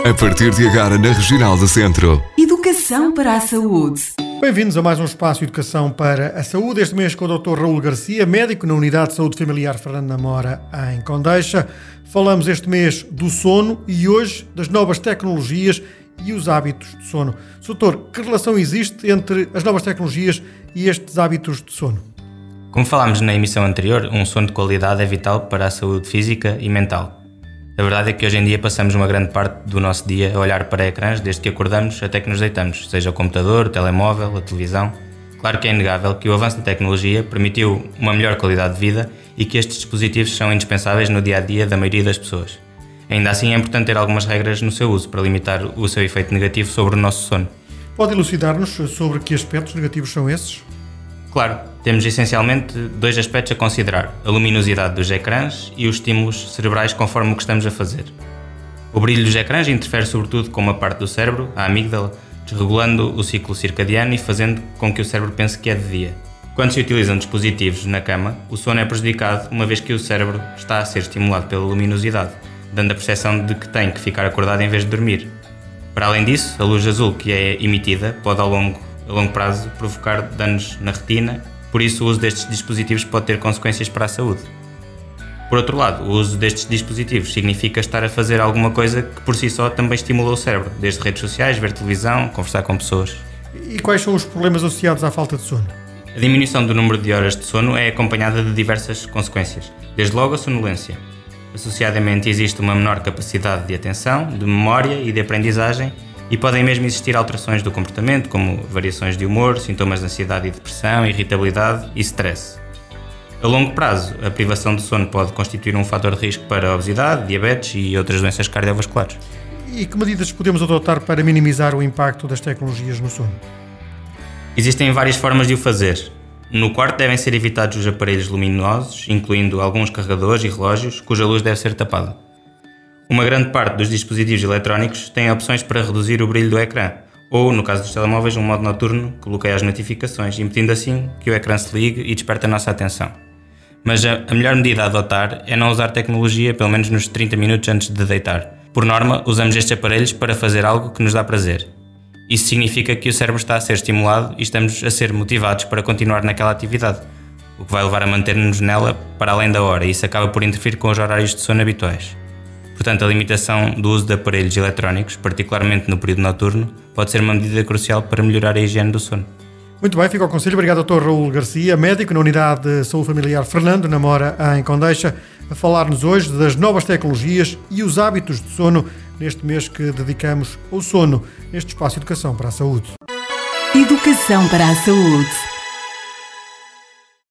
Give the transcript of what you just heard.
A partir de agora na Regional do Centro. Educação para a saúde. Bem-vindos a mais um espaço de Educação para a Saúde, este mês com o Dr. Raul Garcia, médico na Unidade de Saúde Familiar Fernando Namora, em Condeixa. Falamos este mês do sono e hoje das novas tecnologias e os hábitos de sono. Doutor, que relação existe entre as novas tecnologias e estes hábitos de sono? Como falámos na emissão anterior, um sono de qualidade é vital para a saúde física e mental. A verdade é que hoje em dia passamos uma grande parte do nosso dia a olhar para ecrãs desde que acordamos até que nos deitamos, seja o computador, o telemóvel, a televisão. Claro que é inegável que o avanço da tecnologia permitiu uma melhor qualidade de vida e que estes dispositivos são indispensáveis no dia-a-dia da maioria das pessoas. Ainda assim é importante ter algumas regras no seu uso para limitar o seu efeito negativo sobre o nosso sono. Pode elucidar-nos sobre que aspectos negativos são esses? Claro, temos essencialmente dois aspectos a considerar: a luminosidade dos ecrãs e os estímulos cerebrais conforme o que estamos a fazer. O brilho dos ecrãs interfere sobretudo com uma parte do cérebro, a amígdala, desregulando o ciclo circadiano e fazendo com que o cérebro pense que é de dia. Quando se utilizam dispositivos na cama, o sono é prejudicado uma vez que o cérebro está a ser estimulado pela luminosidade, dando a percepção de que tem que ficar acordado em vez de dormir. Para além disso, a luz azul que é emitida pode a longo prazo provocar danos na retina, por isso o uso destes dispositivos pode ter consequências para a saúde. Por outro lado, o uso destes dispositivos significa estar a fazer alguma coisa que por si só também estimula o cérebro, desde redes sociais, ver televisão, conversar com pessoas. E quais são os problemas associados à falta de sono? A diminuição do número de horas de sono é acompanhada de diversas consequências, desde logo a sonolência. Associadamente existe uma menor capacidade de atenção, de memória e de aprendizagem, e podem mesmo existir alterações do comportamento, como variações de humor, sintomas de ansiedade e depressão, irritabilidade e stress. A longo prazo, a privação de sono pode constituir um fator de risco para a obesidade, diabetes e outras doenças cardiovasculares. E que medidas podemos adotar para minimizar o impacto das tecnologias no sono? Existem várias formas de o fazer. No quarto devem ser evitados os aparelhos luminosos, incluindo alguns carregadores e relógios, cuja luz deve ser tapada. Uma grande parte dos dispositivos eletrónicos tem opções para reduzir o brilho do ecrã, ou, no caso dos telemóveis, um modo noturno que bloqueia as notificações, impedindo assim que o ecrã se ligue e desperte a nossa atenção. Mas a melhor medida a adotar é não usar tecnologia pelo menos nos 30 minutos antes de deitar. Por norma, usamos estes aparelhos para fazer algo que nos dá prazer. Isso significa que o cérebro está a ser estimulado e estamos a ser motivados para continuar naquela atividade, o que vai levar a manter-nos nela para além da hora, e isso acaba por interferir com os horários de sono habituais. Portanto, a limitação do uso de aparelhos eletrónicos, particularmente no período noturno, pode ser uma medida crucial para melhorar a higiene do sono. Muito bem, fica o conselho. Obrigado, Dr. Raul Garcia, médico na Unidade de Saúde Familiar Fernando Namora, em Condeixa, a falar-nos hoje das novas tecnologias e os hábitos de sono neste mês que dedicamos ao sono, neste espaço de Educação para a Saúde. Educação para a saúde.